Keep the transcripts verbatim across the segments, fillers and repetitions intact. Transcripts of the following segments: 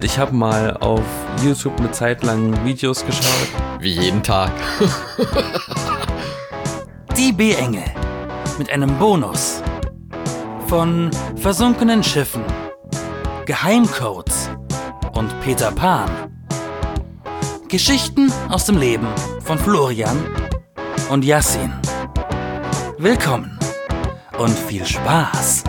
Ich habe mal auf YouTube eine Zeit lang Videos geschaut. Wie jeden Tag. Die B-Engel mit einem Bonus von versunkenen Schiffen, Geheimcodes und Peter Pan. Geschichten aus dem Leben von Florian und Yassin. Willkommen und viel Spaß.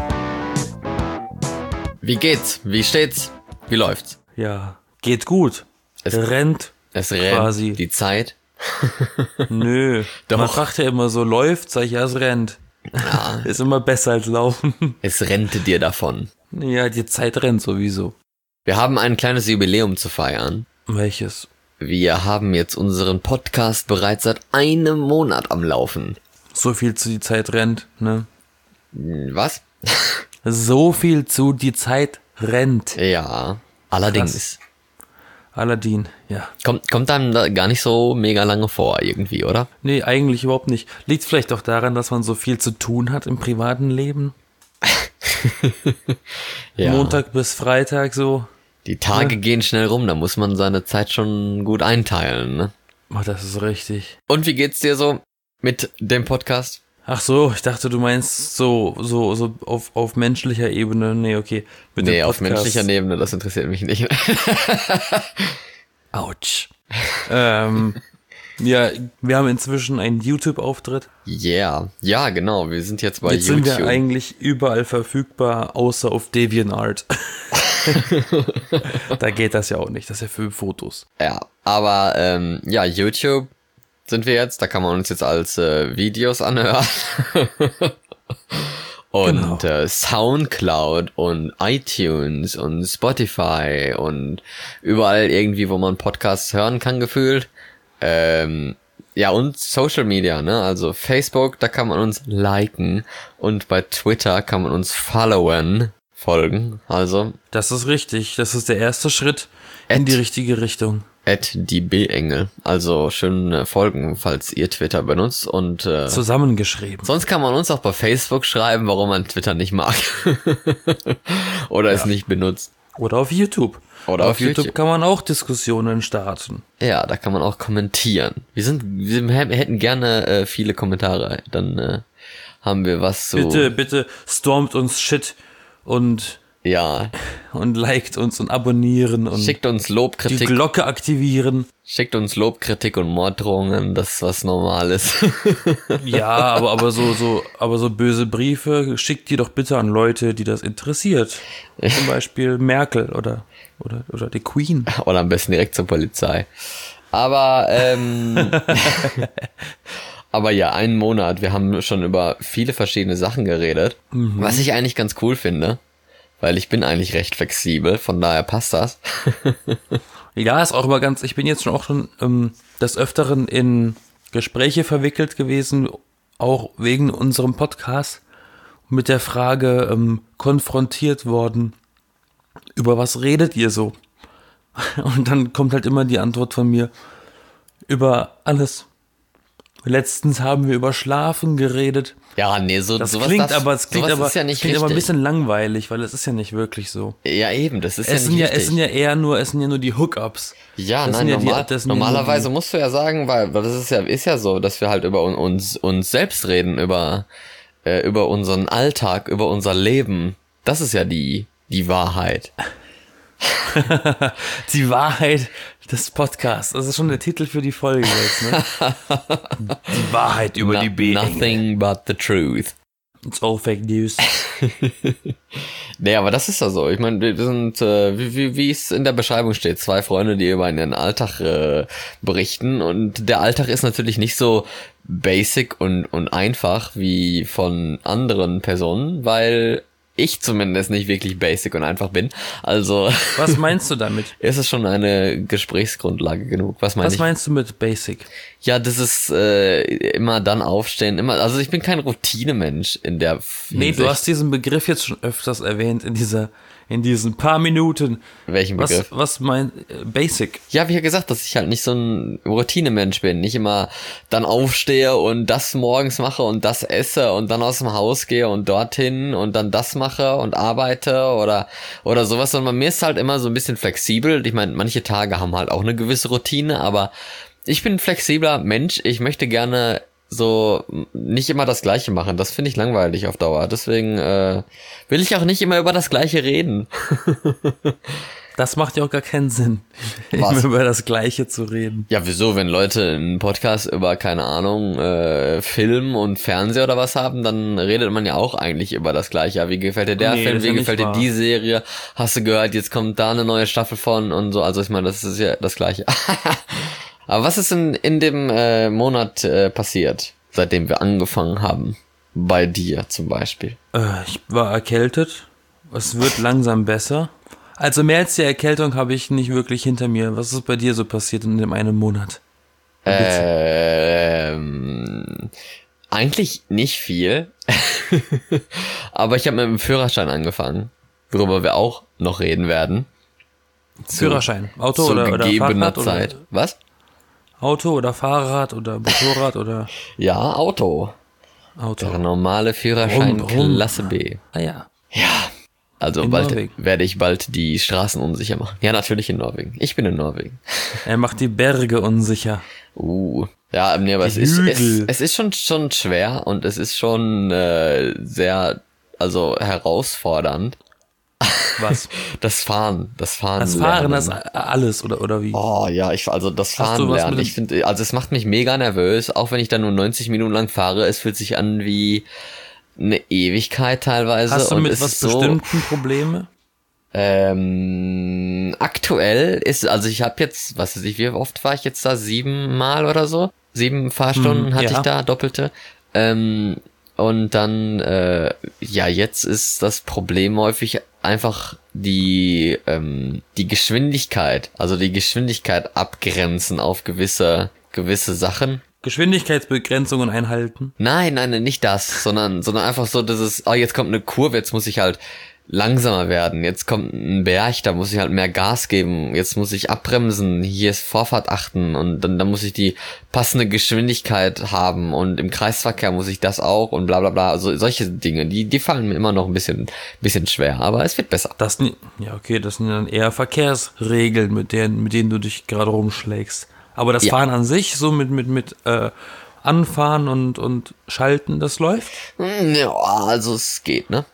Wie geht's? Wie steht's? Wie läuft's? Ja, geht gut. Es rennt Es rennt quasi. die Zeit. Nö, Doch. man sagt ja immer so, läuft, sag ich, ja, es rennt. Ja, Ist immer besser als laufen. es rennte dir davon. Ja, die Zeit rennt sowieso. Wir haben ein kleines Jubiläum zu feiern. Welches? Wir haben jetzt unseren Podcast bereits seit einem Monat am Laufen. So viel zu die Zeit rennt, ne? Hm, Was? So viel zu die Zeit rennt. Ja, allerdings. Krass. Aladdin, ja. Kommt, kommt einem da gar nicht so mega lange vor irgendwie, oder? Nee, eigentlich überhaupt nicht. Liegt vielleicht auch daran, dass man so viel zu tun hat im privaten Leben. Ja. Montag bis Freitag so. Die Tage Ja. gehen schnell rum, da muss man seine Zeit schon gut einteilen, ne? Ach, das ist richtig. Und wie geht's dir so mit dem Podcast? Ach so, ich dachte, du meinst so, so, so auf, auf menschlicher Ebene. Nee, okay. Mit Nee, dem auf Podcast. menschlicher Ebene, das interessiert mich nicht. Autsch. ähm, ja, wir haben inzwischen einen YouTube-Auftritt. Yeah, ja, genau, wir sind jetzt bei Jetzt YouTube. sind wir eigentlich überall verfügbar, außer auf DeviantArt. Da geht das ja auch nicht, das ist ja für Fotos. Ja, aber ähm, ja, YouTube sind wir jetzt, da kann man uns jetzt als äh, Videos anhören. Und Genau. äh, Soundcloud und iTunes und Spotify und überall irgendwie, wo man Podcasts hören kann, gefühlt. Ähm, ja, und Social Media, ne? Also Facebook, da kann man uns liken und bei Twitter kann man uns followen, folgen. Also Das ist richtig, das ist der erste Schritt in At- die richtige Richtung. at die B-Engel. Also schön äh, folgen, falls ihr Twitter benutzt. Und äh, Zusammengeschrieben. sonst kann man uns auch bei Facebook schreiben, warum man Twitter nicht mag. Oder es nicht benutzt. Oder auf YouTube. Oder auf YouTube. kann man auch Diskussionen starten. Ja, da kann man auch kommentieren. Wir sind, wir hä- hätten gerne äh, viele Kommentare. Dann äh, haben wir was so. Bitte, bitte stormt uns Shit und, Ja, und liked uns und abonnieren und schickt uns Lob, die Kritik. Glocke aktivieren. Schickt uns Lob, Kritik und Morddrohungen. Das ist was Normales. Ja, aber, aber so, so, aber so böse Briefe, schickt die doch bitte an Leute, die das interessiert. Zum Beispiel Merkel oder, oder, oder die Queen. Oder am besten direkt zur Polizei. Aber, ähm, aber ja, einen Monat. Wir haben schon über viele verschiedene Sachen geredet. Was ich eigentlich ganz cool finde. Weil ich bin eigentlich recht flexibel. Von daher passt das. Ja, ist auch immer ganz, ich bin jetzt schon auch schon ähm, des Öfteren in Gespräche verwickelt gewesen, auch wegen unserem Podcast, mit der Frage ähm, konfrontiert worden, über was redet ihr so? Und dann kommt halt immer die Antwort von mir, über alles. Letztens haben wir über Schlafen geredet. Ja, nee, so Das sowas klingt darf- aber, es klingt sowas aber, ist ja es nicht klingt aber ein richtig. bisschen langweilig, weil es ist ja nicht wirklich so. Ja, eben, das ist Es ja sind nicht ja, richtig. es sind ja eher nur, es sind ja nur die Hookups. Ja, Das nein, sind ja die- normal, das sind ja nur normalerweise die- musst du ja sagen, weil, weil das ist ja, ist ja so, dass wir halt über un- uns, uns selbst reden, über, äh, über unseren Alltag, über unser Leben. Das ist ja die, die Wahrheit. Die Wahrheit des Podcasts. Das ist schon der Titel für die Folge jetzt, ne? Die Wahrheit über No- die B-Engel. Nothing but the truth. It's all fake news. Nee, aber das ist ja so. Ich meine, wir sind, äh, wie, wie, wie es in der Beschreibung steht, zwei Freunde, die über ihren Alltag äh, berichten. Und der Alltag ist natürlich nicht so basic und, und einfach wie von anderen Personen, weil ich zumindest nicht wirklich basic und einfach bin. Also Was meinst du damit? ist es schon eine Gesprächsgrundlage genug. Was meine Was ich? meinst du mit basic? Ja, das ist äh, immer dann aufstehen, immer. Also ich bin kein Routinemensch in der Nee, Hinsicht. du hast diesen Begriff jetzt schon öfters erwähnt in dieser, in diesen paar Minuten. Welchen Begriff? Was, was mein äh, Basic? Ja, wie ja gesagt, dass ich halt nicht so ein Routinemensch bin. Nicht immer dann aufstehe und das morgens mache und das esse und dann aus dem Haus gehe und dorthin und dann das mache und arbeite oder oder sowas. Sondern bei mir ist halt immer so ein bisschen flexibel. Ich meine, manche Tage haben halt auch eine gewisse Routine, aber ich bin ein flexibler Mensch. Ich möchte gerne so nicht immer das Gleiche machen. Das finde ich langweilig auf Dauer. Deswegen äh, will ich auch nicht immer über das Gleiche reden. Das macht ja auch gar keinen Sinn, Was? immer über das Gleiche zu reden. Ja, wieso? Wenn Leute einen Podcast über, keine Ahnung, äh, Film und Fernseher oder was haben, dann redet man ja auch eigentlich über das Gleiche. Ja, wie gefällt dir der Nee, Film? das ist Wie ja nicht gefällt dir wahr. die Serie? Hast du gehört, jetzt kommt da eine neue Staffel von und so. Also ich meine, das ist ja das Gleiche. Aber was ist in, in dem äh, Monat äh, passiert, seitdem wir angefangen haben? Bei dir zum Beispiel. Äh, ich war erkältet. Es wird langsam besser. Also mehr als die Erkältung habe ich nicht wirklich hinter mir. Was ist bei dir so passiert in dem einen Monat? Ähm, eigentlich nicht viel. Aber ich habe mit dem Führerschein angefangen, worüber wir auch noch reden werden. Führerschein. Auto Zu oder, oder gegebener Fahrrad? Zeit. Oder Was? Auto oder Fahrrad oder Motorrad oder Ja, Auto. Auto. Der normale Führerschein Warum? Warum? Klasse B. Ah ja. Ja. Also In bald Norwegen. werde ich bald die Straßen unsicher machen. Ja, natürlich in Norwegen. Ich bin in Norwegen. Er macht die Berge unsicher. Uh. Ja, nee, aber es Die ist, es, Hügel. es ist schon, schon schwer und es ist schon äh, sehr, also herausfordernd. Was? Das Fahren, das Fahren Das Fahren, lernen. das alles oder, oder wie? Oh ja, ich also das Hast du Fahren was lernen. mit dem- Ich finde, also es macht mich mega nervös, auch wenn ich dann nur neunzig Minuten lang fahre. Es fühlt sich an wie eine Ewigkeit teilweise. Hast du und mit es was ist so, bestimmten Probleme? Ähm, aktuell ist, also ich habe jetzt, was weiß ich, wie oft war ich jetzt da? Sieben Mal oder so? Sieben Fahrstunden Hm, hatte ja. ich da, doppelte. Ähm, und dann, äh, ja, jetzt ist das Problem häufig einfach die, ähm, die Geschwindigkeit, also die Geschwindigkeit abgrenzen auf gewisse, gewisse Sachen. Geschwindigkeitsbegrenzungen einhalten. Nein, nein, nein, nicht das, sondern, sondern einfach so, dass es, oh, jetzt kommt eine Kurve, jetzt muss ich halt langsamer werden, jetzt kommt ein Berg, da muss ich halt mehr Gas geben, jetzt muss ich abbremsen, hier ist Vorfahrt achten und dann, dann muss ich die passende Geschwindigkeit haben und im Kreisverkehr muss ich das auch und bla bla bla, also solche Dinge, die, die fallen mir immer noch ein bisschen, bisschen schwer, aber es wird besser. Das, ni- ja, okay, das sind dann eher Verkehrsregeln, mit denen, mit denen du dich gerade rumschlägst. Aber das Ja. Fahren an sich, so mit, mit, mit, äh, Anfahren und, und Schalten, das läuft? Hm, Ja, also es geht, ne?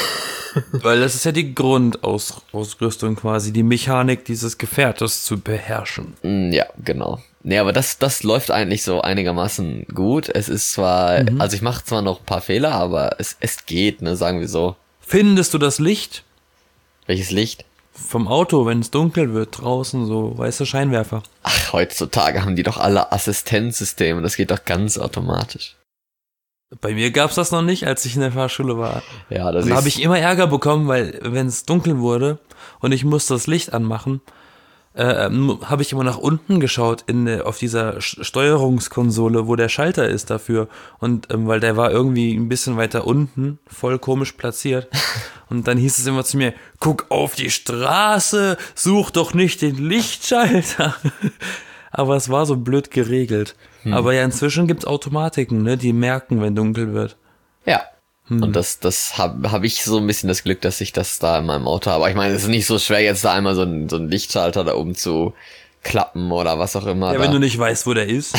Weil das ist ja die Grundausrüstung quasi, die Mechanik dieses Gefährtes zu beherrschen. Mm, Ja, genau. Nee, aber das, das läuft eigentlich so einigermaßen gut. Es ist zwar, also ich mache zwar noch ein paar Fehler, aber es, es geht, ne, sagen wir so. Findest du das Licht Welches Licht? vom Auto, wenn es dunkel wird, draußen, so weiße Scheinwerfer? Ach, heutzutage haben die doch alle Assistenzsysteme, das geht doch ganz automatisch. Bei mir gab's das noch nicht, als ich in der Fahrschule war. Ja, das Und da ist, habe ich immer Ärger bekommen, weil wenn es dunkel wurde und ich musste das Licht anmachen, äh, habe ich immer nach unten geschaut in der, auf dieser Sch- Steuerungskonsole, wo der Schalter ist dafür. Und ähm, weil der war irgendwie ein bisschen weiter unten, voll komisch platziert. Und dann hieß es immer zu mir, guck auf die Straße, such doch nicht den Lichtschalter. Aber es war so blöd geregelt. Aber ja, inzwischen gibt's Automatiken, ne, die merken, wenn dunkel wird. ja. Und das, das habe hab ich so ein bisschen das Glück, dass ich das da in meinem Auto habe. Aber ich meine, es ist nicht so schwer, jetzt da einmal so einen, so einen Lichtschalter da oben zu klappen oder was auch immer. Ja, da. wenn du nicht weißt, wo der ist.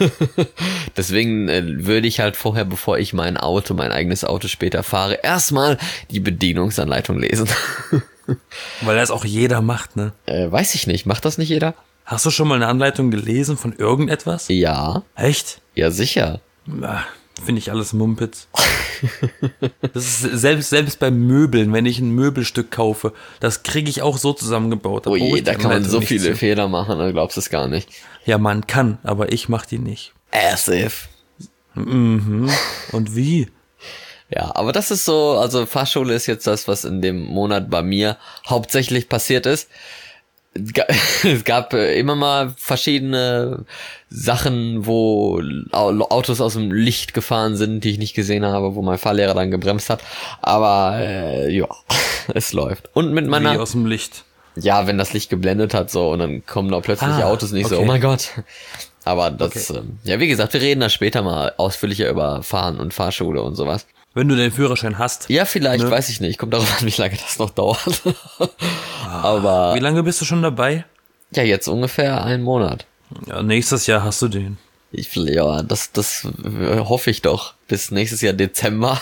Deswegen äh, würde ich halt vorher, bevor ich mein Auto, mein eigenes Auto später fahre, erstmal die Bedienungsanleitung lesen. Weil das auch jeder macht, ne? äh, weiß ich nicht, macht das nicht jeder? Hast du schon mal eine Anleitung gelesen von irgendetwas? Ja, Echt? ja sicher. Finde ich alles Mumpitz. Das ist selbst, selbst bei Möbeln, wenn ich ein Möbelstück kaufe, das kriege ich auch so zusammengebaut. Oh brauche je, ich die da kann man Anleitung so nicht viele zu. Fehler machen, du glaubst es gar nicht. Ja, man kann, aber ich mach die nicht. As if. Und wie? Ja, aber das ist so, also Fahrschule ist jetzt das, was in dem Monat bei mir hauptsächlich passiert ist. Es ga- es gab äh, immer mal verschiedene Sachen, wo Au- Autos aus dem Licht gefahren sind, die ich nicht gesehen habe, wo mein Fahrlehrer dann gebremst hat. Aber äh, ja, es läuft. Und mit Wie meiner, aus dem Licht. ja, wenn das Licht geblendet hat, so, und dann kommen da plötzlich Ah, Autos und ich so, okay. oh mein Gott. Aber das, Okay. ähm, ja, wie gesagt, wir reden da später mal ausführlicher über Fahren und Fahrschule und sowas. Wenn du den Führerschein hast. Ja, vielleicht, Ne? weiß ich nicht. Kommt darauf an, wie lange das noch dauert. Aber, Wie lange bist du schon dabei? ja, jetzt ungefähr einen Monat. Ja, nächstes Jahr hast du den. Ich, ja, das, das äh, hoffe ich doch. Bis nächstes Jahr Dezember.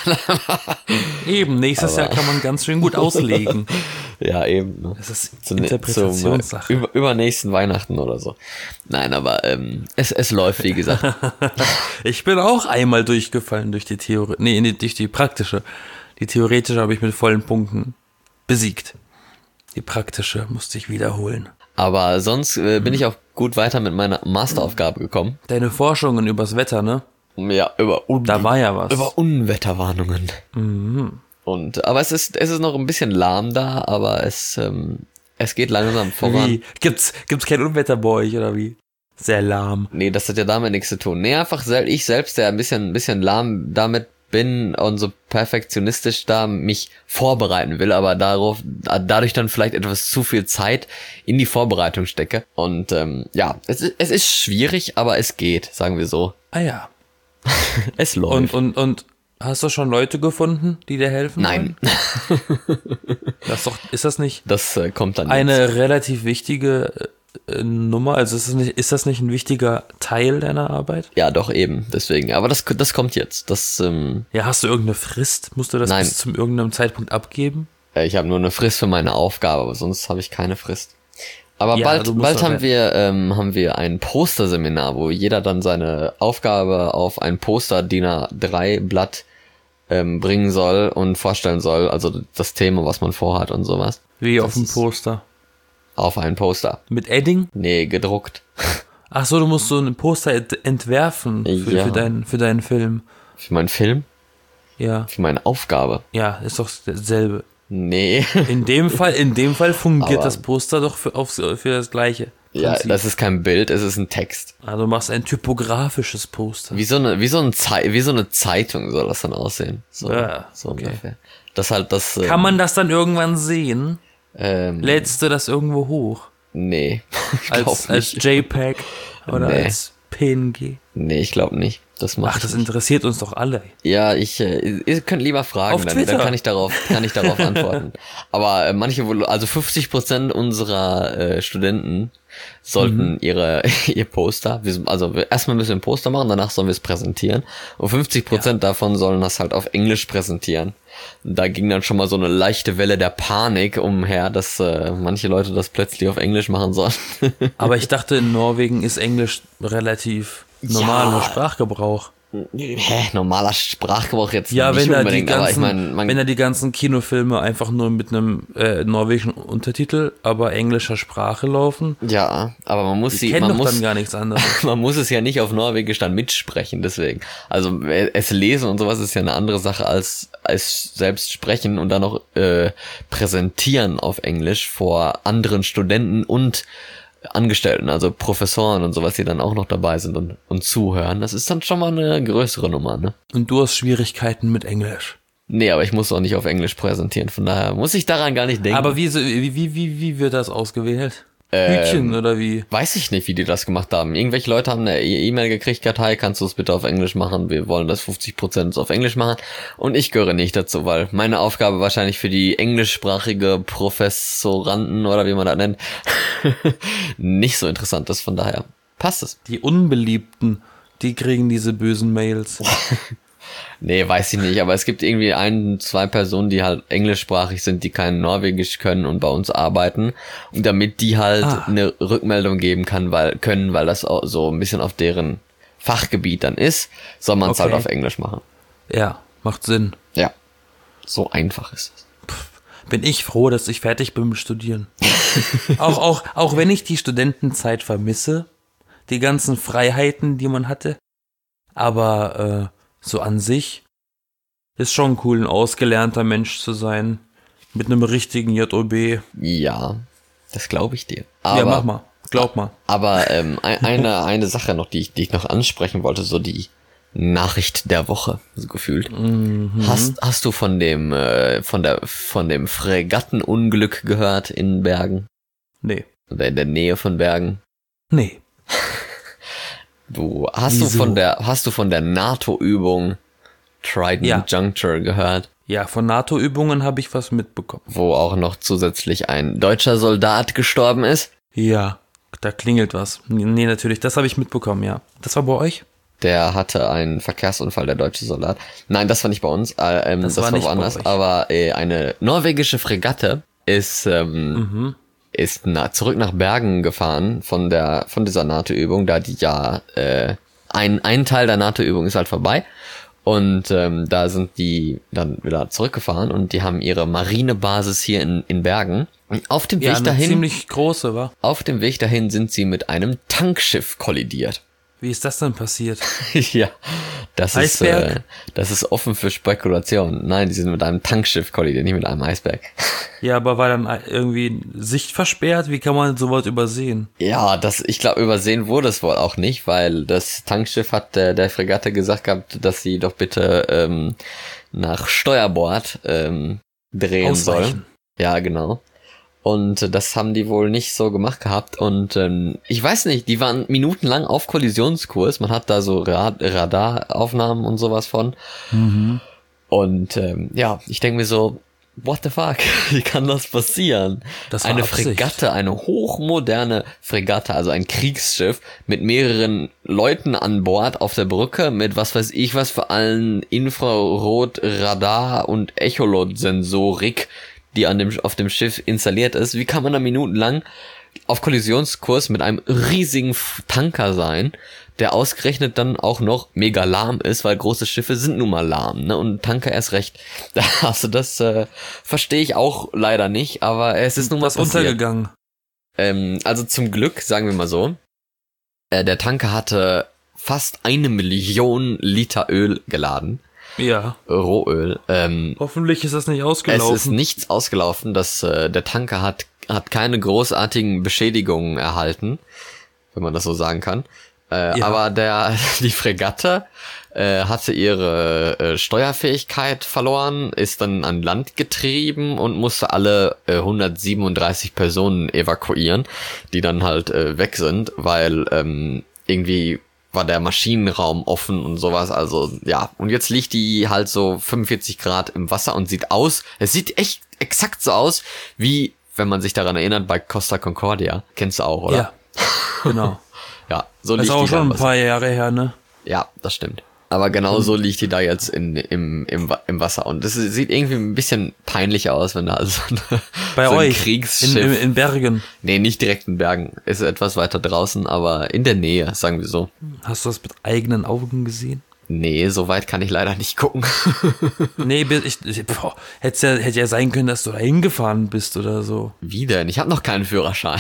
Eben, nächstes Jahr kann man ganz schön gut auslegen. Ja, eben. Ne? Das ist Zu ne- Interpretationssache. Zum, äh, über, übernächsten Weihnachten oder so. Nein, aber ähm, es, es läuft, wie gesagt. Ich bin auch einmal durchgefallen durch die Theorie, nee, nee, durch die praktische. Die theoretische habe ich mit vollen Punkten besiegt. Die praktische musste ich wiederholen. Aber sonst äh, bin ich auch gut weiter mit meiner Masteraufgabe gekommen. Deine Forschungen übers Wetter, ne? Ja, über, Un Da war ja was. über Unwetterwarnungen. Und, aber es ist, es ist noch ein bisschen lahm da, aber es, ähm, es geht langsam voran. Wie? Gibt's, gibt's kein Unwetter bei euch, oder wie? Sehr lahm. Nee, das hat ja damit nichts zu tun. Nee, einfach sel ich selbst, der ein bisschen, ein bisschen lahm damit bin und so perfektionistisch da mich vorbereiten will, aber darauf, dadurch dann vielleicht etwas zu viel Zeit in die Vorbereitung stecke. Und ähm, ja, es, ist- es ist schwierig, aber es geht, sagen wir so. Ah ja. Es Und, läuft. und, und hast du schon Leute gefunden, die dir helfen? Nein, wollen? Das ist doch, ist das nicht das äh, kommt dann jetzt. eine relativ wichtige äh, Nummer? Also ist das, nicht, ist das nicht ein wichtiger Teil deiner Arbeit? Ja, doch eben, deswegen. Aber das, das kommt jetzt. Das, ähm, Ja, hast du irgendeine Frist? Musst du das Nein. bis zum irgendeinem Zeitpunkt abgeben? äh, ich habe nur eine Frist für meine Aufgabe, aber sonst habe ich keine Frist. Aber Ja, bald, du musst bald aber- haben wir, ähm, haben wir ein Posterseminar, wo jeder dann seine Aufgabe auf ein Poster-D I N A drei Blatt ähm, bringen soll und vorstellen soll, also das Thema, was man vorhat und sowas. Wie auf dem ist- Poster. Auf ein Poster. Mit Edding? Nee, gedruckt. Ach so, du musst so ein Poster ent- entwerfen für, Ja. für, deinen, für deinen Film. Für meinen Film? Ja, Für meine Aufgabe? ja, ist doch dasselbe. Nee. In dem Fall, in dem Fall fungiert Aber- das Poster doch für, auf, für das gleiche. Ja, Prinzip. das ist kein Bild, es ist ein Text. Also du machst ein typografisches Poster. Wie so eine, wie so ein Zei wie so eine Zeitung soll das dann aussehen. So, Ja, so okay. ungefähr. Das halt das. Kann man das dann irgendwann sehen? Ähm, Lädst du das irgendwo hoch? nee. Ich Als, glaub als nicht. JPEG oder Nee. als P N G? Nee, ich glaube nicht. Das macht. Ach, das interessiert uns doch alle. Ja, ich, äh, ihr könnt lieber fragen, Auf dann, Twitter. dann kann ich darauf, kann ich darauf antworten. Aber äh, manche, wohl- also fünfzig Prozent unserer äh, Studenten sollten Mhm. ihre ihr Poster, wir, also wir, erstmal müssen wir ein Poster machen, danach sollen wir es präsentieren und fünfzig Prozent davon sollen das halt auf Englisch präsentieren. Und da ging dann schon mal so eine leichte Welle der Panik umher, dass äh, manche Leute das plötzlich auf Englisch machen sollen. Aber ich dachte, in Norwegen ist Englisch relativ normaler Ja. Sprachgebrauch. Hä, normaler Sprachgebrauch jetzt Ja, nicht wenn da, die unbedingt, aber ich ganzen, meine, man, wenn da die ganzen Kinofilme einfach nur mit einem äh, norwegischen Untertitel, aber englischer Sprache laufen, ja, aber man muss die sie, kennen man doch muss, dann gar nichts anderes. man muss es ja nicht auf Norwegisch dann mitsprechen, deswegen. Also äh, es lesen und sowas ist ja eine andere Sache als als selbst sprechen und dann noch äh, präsentieren auf Englisch vor anderen Studenten und Angestellten, also Professoren und sowas, die dann auch noch dabei sind und, und zuhören. Das ist dann schon mal eine größere Nummer, ne? Und du hast Schwierigkeiten mit Englisch. Nee, aber ich muss auch nicht auf Englisch präsentieren, von daher muss ich daran gar nicht denken. Aber wie, so- wie, wie, wie, wie wird das ausgewählt? Ähm, Hütchen oder wie? Weiß ich nicht, wie die das gemacht haben. Irgendwelche Leute haben eine E- E-Mail gekriegt, Kartei, kannst du es bitte auf Englisch machen? Wir wollen das fünfzig Prozent auf Englisch machen. Und ich gehöre nicht dazu, weil meine Aufgabe wahrscheinlich für die englischsprachige Professoranden oder wie man das nennt, nicht so interessant ist. Von daher passt es. Die Unbeliebten, die kriegen diese bösen Mails. Nee, weiß ich nicht, aber es gibt irgendwie ein, zwei Personen, die halt englischsprachig sind, die kein Norwegisch können und bei uns arbeiten. Und damit die halt Ah. eine Rückmeldung geben kann, weil, können, weil das auch so ein bisschen auf deren Fachgebiet dann ist, soll man es Okay. halt auf Englisch machen. Ja, macht Sinn. Ja. So einfach ist es. Bin ich froh, dass ich fertig bin mit Studieren. auch, auch, auch wenn ich die Studentenzeit vermisse, die ganzen Freiheiten, die man hatte. Aber äh, so an sich ist schon cool, ein ausgelernter Mensch zu sein. Mit einem richtigen J O B. Ja, das glaube ich dir. Aber, Ja, mach mal. Glaub mal. Aber ähm, ein- eine, eine Sache noch, die ich, die ich noch ansprechen wollte, so die Nachricht der Woche, so gefühlt. Mhm. Hast, hast du von dem, äh, von der, von dem Fregattenunglück gehört in Bergen? Nee. Oder in der Nähe von Bergen? Nee. Du, hast Wieso? du von der, hast du von der NATO-Übung Trident Ja. Juncture gehört? Ja, von NATO-Übungen habe ich was mitbekommen. Wo auch noch zusätzlich ein deutscher Soldat gestorben ist? Ja, da klingelt was. Nee, natürlich, das habe ich mitbekommen, ja. Das war bei euch? Der hatte einen Verkehrsunfall, der deutsche Soldat. Nein, das war nicht bei uns, äh, ähm, das, Das das war war nicht bei woanders. euch. Aber äh, eine norwegische Fregatte ist ähm, Mhm. ist na, zurück nach Bergen gefahren von der von dieser NATO-Übung, da die ja äh, ein ein Teil der NATO-Übung ist halt vorbei und ähm, da sind die dann wieder zurückgefahren und die haben ihre Marinebasis hier in in Bergen. Und auf dem Ja, Weg eine dahin, ziemlich große, war. auf dem Weg dahin sind sie mit einem Tankschiff kollidiert. Wie ist das denn passiert? Ja, das ist, Eisberg? äh, das ist offen für Spekulation. Nein, die sind mit einem Tankschiff kollidiert, nicht mit einem Eisberg. Ja, aber war dann irgendwie Sicht versperrt? Wie kann man sowas übersehen? Ja, das, ich glaube, übersehen wurde es wohl auch nicht, weil das Tankschiff hat der, der Fregatte gesagt gehabt, dass sie doch bitte ähm, nach Steuerbord ähm, drehen soll. Ausweichen. Ja, genau. Und das haben die wohl nicht so gemacht gehabt. Und ähm, ich weiß nicht, die waren minutenlang auf Kollisionskurs. Man hat da so Rad Radaraufnahmen und sowas von. Mhm. Und ähm, ja, ich denke mir so, what the fuck? Wie kann das passieren? Das war eine Absicht. Fregatte, eine hochmoderne Fregatte, also ein Kriegsschiff mit mehreren Leuten an Bord auf der Brücke, mit was weiß ich was für allen Infrarot, Radar und Echolot-Sensorik, die an dem, auf dem Schiff installiert ist. Wie kann man da minutenlang auf Kollisionskurs mit einem riesigen F- Tanker sein, der ausgerechnet dann auch noch mega lahm ist, weil große Schiffe sind nun mal lahm, ne? Und Tanker erst recht. Also das äh, verstehe ich auch leider nicht, aber es ist nun mal Was passiert. untergegangen? Ähm, also zum Glück, sagen wir mal so, äh, der Tanker hatte fast eine Million Liter Öl geladen. Ja. Rohöl. Ähm, Hoffentlich ist das nicht es ausgelaufen. ist nichts ausgelaufen, dass äh, der Tanker hat hat keine großartigen Beschädigungen erhalten, wenn man das so sagen kann. Äh, Ja. Aber der die Fregatte äh, hatte ihre äh, Steuerfähigkeit verloren, ist dann an Land getrieben und musste alle äh, hundertsiebenunddreißig Personen evakuieren, die dann halt äh, weg sind, weil ähm, irgendwie war der Maschinenraum offen und sowas, also ja. Und jetzt liegt die halt so fünfundvierzig Grad im Wasser und sieht aus, es sieht echt exakt so aus, wie, wenn man sich daran erinnert, bei Costa Concordia. Kennst du auch, oder? Ja, genau. Ja, so Das ist liegt auch die da schon im ein Wasser. paar Jahre her, ne? Ja, das stimmt. Aber genau so liegt die da jetzt in, im, im, Wa- im Wasser. Und das sieht irgendwie ein bisschen peinlich aus, wenn da also eine, Bei so ein euch, Kriegsschiff... in, in, in Bergen. nee, nicht direkt in Bergen. Ist etwas weiter draußen, aber in der Nähe, sagen wir so. Hast du das mit eigenen Augen gesehen? Nee, so weit kann ich leider nicht gucken. Nee, ich, ich, boah, hätte ja, hätte ja sein können, dass du da hingefahren bist oder so. Wie denn? Ich habe noch keinen Führerschein.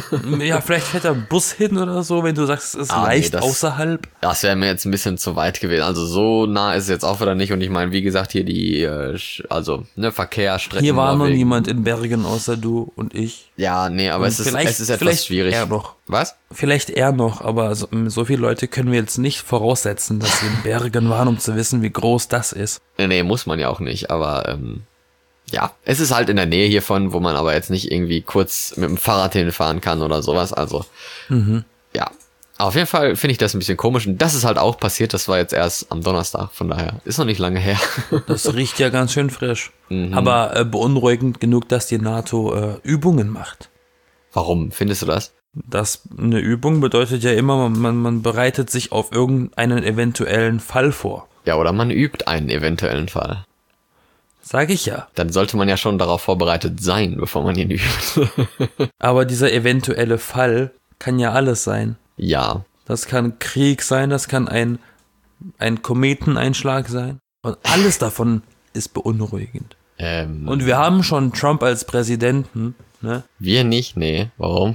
Ja, vielleicht fährt da ein Bus hin oder so, wenn du sagst, es ist Ah, nee, leicht das- außerhalb. Das wäre mir jetzt ein bisschen zu weit gewesen. Also so nah ist es jetzt auch wieder nicht. Und ich meine, wie gesagt, hier die, äh, Sch- also ne, Verkehrsstrecken. Hier war noch Norwegen. niemand in Bergen außer du und ich. Ja, nee, aber Und es ist, vielleicht- es ist etwas vielleicht schwierig. eher noch. Was? Vielleicht eher noch, aber so, so viele Leute können wir jetzt nicht voraussetzen, dass sie in Bergen waren, um zu wissen, wie groß das ist. Nee, nee, muss man ja auch nicht, aber ähm, ja, es ist halt in der Nähe hiervon, wo man aber jetzt nicht irgendwie kurz mit dem Fahrrad hinfahren kann oder sowas, also Mhm. ja. Auf jeden Fall finde ich das ein bisschen komisch und das ist halt auch passiert, das war jetzt erst am Donnerstag, von daher ist noch nicht lange her. Das riecht ja ganz schön frisch. Mhm. Aber äh, beunruhigend genug, dass die NATO äh, Übungen macht. Warum, findest du das? Das eine Übung bedeutet ja immer, man, man bereitet sich auf irgendeinen eventuellen Fall vor. Ja, oder man übt einen eventuellen Fall. Sag ich ja. Dann sollte man ja schon darauf vorbereitet sein, bevor man ihn übt. Aber dieser eventuelle Fall kann ja alles sein. Ja, Das kann Krieg sein, das kann ein, ein Kometeneinschlag sein. Und alles davon ist beunruhigend. ähm, Und wir haben schon Trump als Präsidenten, ne? wir nicht, nee, warum?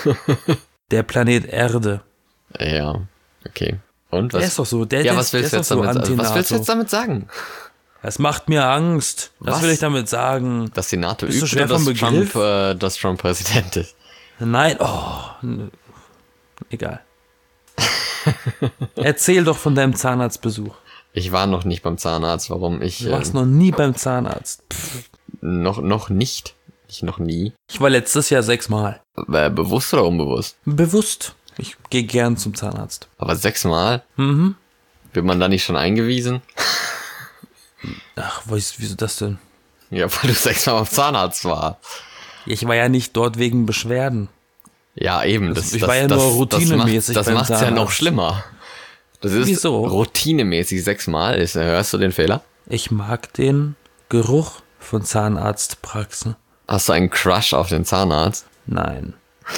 Der Planet Erde. Ja, okay. Und Der was? ist doch so, der, ja, der, was der willst ist du doch jetzt so damit, also, was willst du Anti-NATO. jetzt damit sagen? Das macht mir Angst. Das Was? will ich damit sagen. Dass die NATO Bist du übt schwer oder dass vom Trump, Begriff? äh, dass Trump Präsident ist? Nein, oh, n- egal. Erzähl doch von deinem Zahnarztbesuch. Ich war noch nicht beim Zahnarzt. Warum? Ich Du warst ähm, noch nie beim Zahnarzt. Pff. noch noch nicht. Ich noch nie. Ich war letztes Jahr sechsmal. Äh, bewusst oder unbewusst? Bewusst. Ich gehe gern zum Zahnarzt. Aber sechsmal? Mhm. Wird man da nicht schon eingewiesen? Ach, weiß, wieso das denn? Ja, weil du sechsmal beim Zahnarzt warst. Ich war ja nicht dort wegen Beschwerden. Ja, eben. Das, Ich das, war ja das, nur routinemäßig Das beim macht es ja noch Zahnarzt. schlimmer. Das ist Wieso? routinemäßig sechsmal. Ist, hörst du den Fehler? Ich mag den Geruch von Zahnarztpraxen. Hast du einen Crush auf den Zahnarzt? Nein.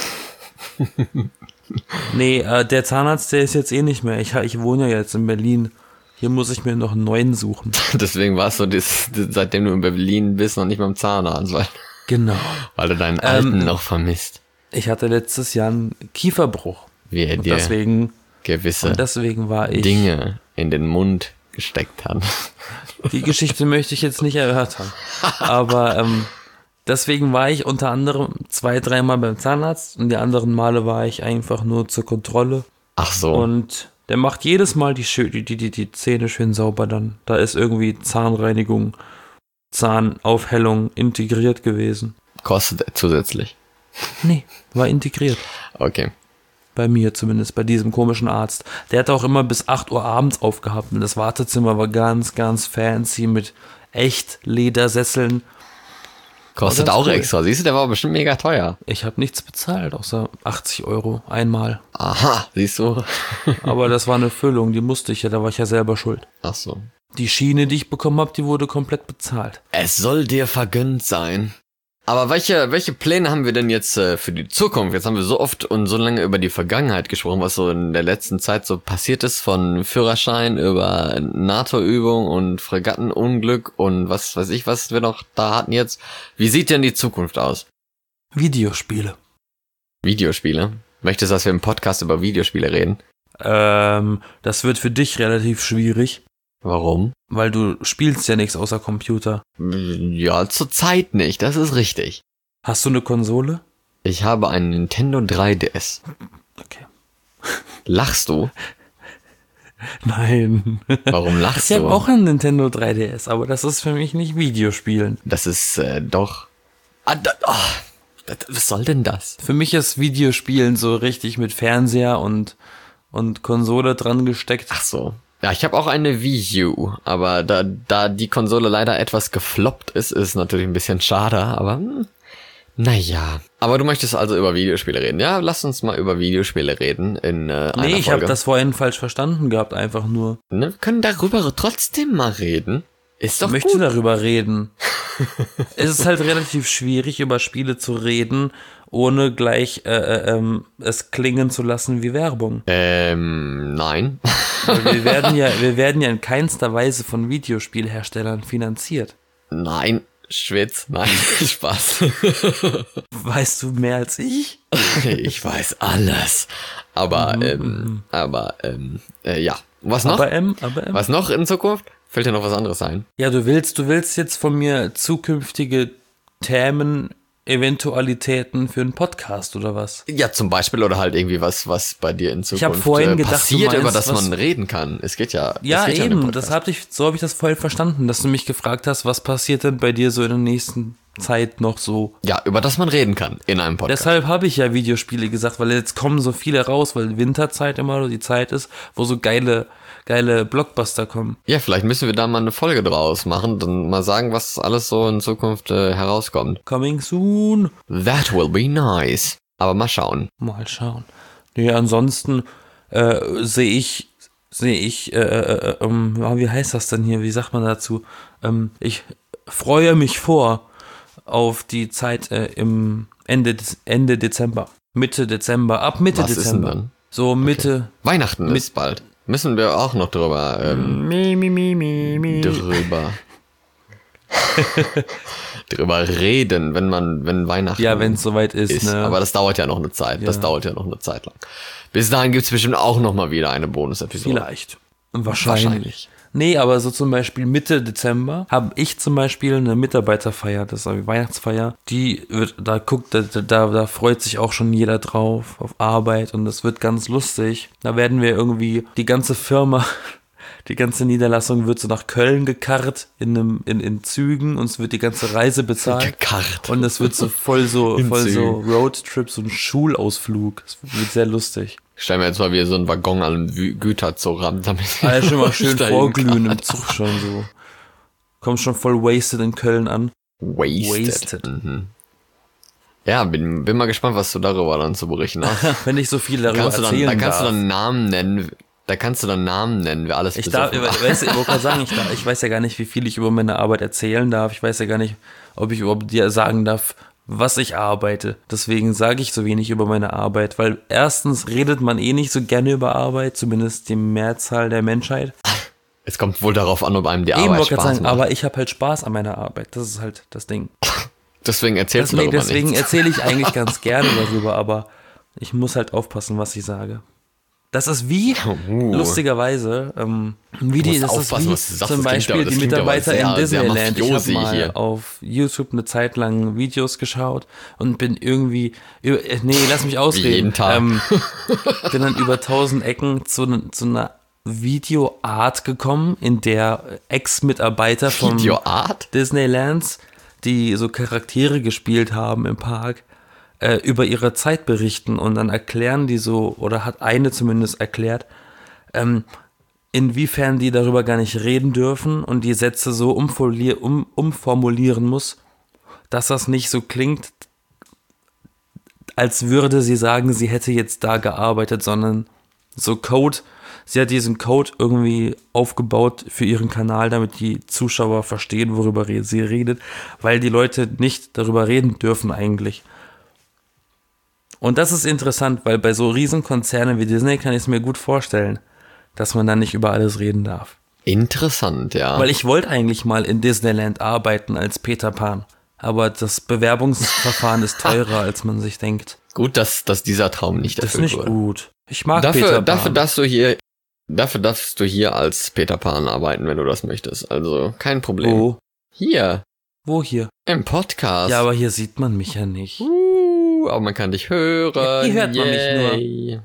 Nee, äh, der Zahnarzt, der ist jetzt eh nicht mehr. Ich, ich wohne ja jetzt in Berlin. Hier muss ich mir noch einen neuen suchen. Deswegen warst du, das, seitdem du in Berlin bist, noch nicht beim Zahnarzt, weil, Genau. weil du deinen alten Ähm, noch vermisst. Ich hatte letztes Jahr einen Kieferbruch. Wie er Und dir deswegen, gewisse und deswegen war ich... Dinge in den Mund gesteckt hat. Die Geschichte möchte ich jetzt nicht erörtern. Aber ähm, deswegen war ich unter anderem zwei, dreimal beim Zahnarzt und die anderen Male war ich einfach nur zur Kontrolle. Ach so. Und der macht jedes Mal die, schö- die, die, die, die Zähne schön sauber dann. Da ist irgendwie Zahnreinigung, Zahnaufhellung integriert gewesen. Kostet er zusätzlich. Nee, war integriert. Okay. Bei mir zumindest, bei diesem komischen Arzt. Der hat auch immer bis acht Uhr abends aufgehabt und das Wartezimmer war ganz, ganz fancy mit echt Ledersesseln. Kostet ganz auch cool. extra. Siehst du, der war bestimmt mega teuer. Ich habe nichts bezahlt, außer achtzig Euro einmal. Aha, siehst du? Aber das war eine Füllung, die musste ich ja, da war ich ja selber schuld. Ach so. Die Schiene, die ich bekommen habe, die wurde komplett bezahlt. Es soll dir vergönnt sein. Aber welche, welche Pläne haben wir denn jetzt äh, für die Zukunft? Jetzt haben wir so oft und so lange über die Vergangenheit gesprochen, was so in der letzten Zeit so passiert ist, von Führerschein über NATO-Übung und Fregattenunglück und was weiß ich, was wir noch da hatten jetzt. Wie sieht denn die Zukunft aus? Videospiele. Videospiele? Möchtest du, dass wir im Podcast über Videospiele reden? Ähm, das wird für dich relativ schwierig, Warum? weil du spielst ja nichts außer Computer. Ja, zurzeit nicht, das ist richtig. Hast du eine Konsole? Ich habe einen Nintendo drei D S. Okay. Lachst du? Nein. Warum lachst Ich du? habe auch einen Nintendo drei D S, aber das ist für mich nicht Videospielen. Das ist äh, doch... Ah, da, oh, das, was soll denn das? Für mich ist Videospielen so richtig mit Fernseher und, und Konsole dran gesteckt. Ach so. Ja, ich habe auch eine Wii U, aber da, da die Konsole leider etwas gefloppt ist, ist natürlich ein bisschen schade, aber hm, naja. Aber du möchtest also über Videospiele reden. Ja, lass uns mal über Videospiele reden in äh, einer Nee, ich habe Folge. das vorhin falsch verstanden gehabt, einfach nur. Ne, wir können darüber trotzdem mal reden. Ist Ich doch möchte gut. darüber reden. Es ist halt relativ schwierig, über Spiele zu reden, ohne gleich äh, äh, ähm, es klingen zu lassen wie Werbung. Ähm, nein. Weil wir werden ja, wir werden ja in keinster Weise von Videospielherstellern finanziert. Nein, Schwitz. Nein, Spaß. Weißt du mehr als ich? Ich weiß alles. Aber, ähm, aber, ähm, äh, ja. Was noch? Aber M, aber M. Was noch in Zukunft? Fällt dir noch was anderes ein? Ja, du willst, du willst jetzt von mir zukünftige Themen, Eventualitäten für einen Podcast oder was? Ja, zum Beispiel oder halt irgendwie was, was bei dir in Zukunft hab vorhin äh, gedacht, du passiert, meinst, über das was- man reden kann. Es geht ja. Ja, es geht ja in dem eben, Podcast. das hab ich, so habe ich das vorhin verstanden, dass du mich gefragt hast, was passiert denn bei dir so in der nächsten Zeit noch so. Ja, über das man reden kann in einem Podcast. Deshalb habe ich ja Videospiele gesagt, weil jetzt kommen so viele raus, weil Winterzeit immer die Zeit ist, wo so geile, geile Blockbuster kommen. Ja, vielleicht müssen wir da mal eine Folge draus machen, dann mal sagen, was alles so in Zukunft äh, herauskommt. Coming soon. That will be nice. Aber mal schauen. Mal schauen. Nee, ansonsten äh, sehe ich, sehe ich, äh, äh, äh, ähm, wie heißt das denn hier? Wie sagt man dazu? Ähm, ich freue mich vor auf die Zeit äh, im Ende, Dez- Ende Dezember. Mitte Dezember, ab Mitte Was ist Dezember. denn dann? So Mitte. Weihnachten ist bald. Müssen wir auch noch drüber, ähm, Mi, mi, mi, mi, mi. drüber, drüber reden, wenn man, wenn Weihnachten Ja, wenn es soweit ist. ist. Ne? Aber das dauert ja noch eine Zeit. Das Ja. dauert ja noch eine Zeit lang. Bis dahin gibt's bestimmt auch noch mal wieder eine Bonus-Episode. Vielleicht. Wahrscheinlich. Nee, aber so zum Beispiel Mitte Dezember habe ich zum Beispiel eine Mitarbeiterfeier, das ist eine Weihnachtsfeier. Die wird, da guckt, da, da, da freut sich auch schon jeder drauf, auf Arbeit und das wird ganz lustig. Da werden wir irgendwie, die ganze Firma, die ganze Niederlassung wird so nach Köln gekarrt in, einem, in, in Zügen und es wird die ganze Reise bezahlt. Gekarrt. Und es wird so voll so, In voll so Zügen. Roadtrip, so ein Schulausflug. Es wird sehr lustig. Stellen wir jetzt mal wieder so einen Waggon an Wü- Güterzug ran, damit Alles schon mal schön steigen vorglühen kann. im Zug schon so. Komm schon voll wasted in Köln an. Wasted. Wasted. Mhm. Ja, bin, bin mal gespannt, was du darüber dann zu berichten hast. Wenn ich so viel darüber Kannst du dann, erzählen da kannst darf. du dann Namen nennen. Da kannst du dann Namen nennen, wer alles Ich darf, besoffen war. weißt du, ich wollte gerade sagen, ich, darf, ich weiß ja gar nicht, wie viel ich über meine Arbeit erzählen darf. Ich weiß ja gar nicht, ob ich überhaupt dir sagen darf, was ich arbeite. Deswegen sage ich so wenig über meine Arbeit, weil erstens redet man eh nicht so gerne über Arbeit, zumindest die Mehrzahl der Menschheit. Es kommt wohl darauf an, ob einem die Eben Arbeit wollte ich Spaß gerade sagen, macht. aber ich habe halt Spaß an meiner Arbeit. Das ist halt das Ding. Deswegen erzählst Deswegen, du darüber deswegen nichts. erzähle ich eigentlich ganz gerne darüber, aber ich muss halt aufpassen, was ich sage. Das ist wie, Uh. lustigerweise, ähm, wie die, musst das ist aufpassen, wie was du sagst, zum das klingt Beispiel aber- die das klingt aber Mitarbeiter sehr- in sehr Disneyland. Ich habe Mafiosi mal hier. auf YouTube eine Zeit lang Videos geschaut und bin irgendwie, über, äh, nee, lass mich ausreden. jeden Tag. Ähm, bin dann über tausend Ecken zu, ne- zu einer Videoart gekommen, in der Ex-Mitarbeiter von Videoart? Disneylands, die so Charaktere gespielt haben im Park, äh, über ihre Zeit berichten und dann erklären die so, oder hat eine zumindest erklärt, ähm, inwiefern die darüber gar nicht reden dürfen und die Sätze so umformulier- um, umformulieren muss, dass das nicht so klingt, als würde sie sagen, sie hätte jetzt da gearbeitet, sondern so Code, sie hat diesen Code irgendwie aufgebaut für ihren Kanal, damit die Zuschauer verstehen, worüber re- sie redet, weil die Leute nicht darüber reden dürfen eigentlich. Und das ist interessant, weil bei so Riesenkonzernen wie Disney kann ich es mir gut vorstellen, dass man dann nicht über alles reden darf. Interessant, ja. Weil ich wollte eigentlich mal in Disneyland arbeiten als Peter Pan, aber das Bewerbungsverfahren ist teurer, als man sich denkt. Gut, dass, dass dieser Traum nicht Das ist erfüllt nicht wurde. gut. Ich mag Dafür, Peter Pan. dafür darfst du hier, dafür darfst du hier als Peter Pan arbeiten, wenn du das möchtest. Also, kein Problem. Wo? Hier, Wo hier? im Podcast. Ja, aber hier sieht man mich ja nicht. Uh, aber man kann dich hören. Ja, hier hört man mich Yay.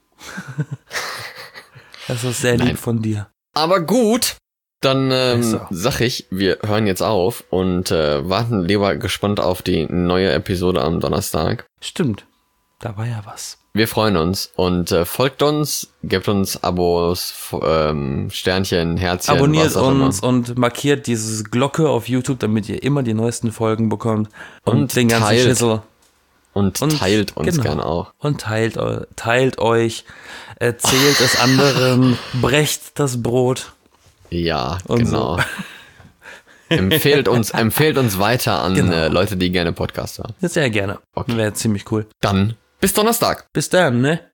Das ist sehr lieb Nein. von dir. Aber gut, dann ähm, Besser. sag ich, wir hören jetzt auf und äh, warten lieber gespannt auf die neue Episode am Donnerstag. Stimmt. Da war ja was. Wir freuen uns und äh, folgt uns, gebt uns Abos, f- ähm, Sternchen, Herzchen, Abonniert was auch immer. uns und markiert diese Glocke auf YouTube, damit ihr immer die neuesten Folgen bekommt. Und, Und den ganzen teilt. Schissel. Und, Und teilt uns genau. gern auch. Und teilt, eu- teilt euch, erzählt es anderen, brecht das Brot. Ja, Und genau. empfehlt uns, empfehlt uns weiter an Genau. äh, Leute, die gerne Podcasts hören. Sehr gerne. Okay. Wäre ziemlich cool. Dann bis Donnerstag. Bis dann, ne?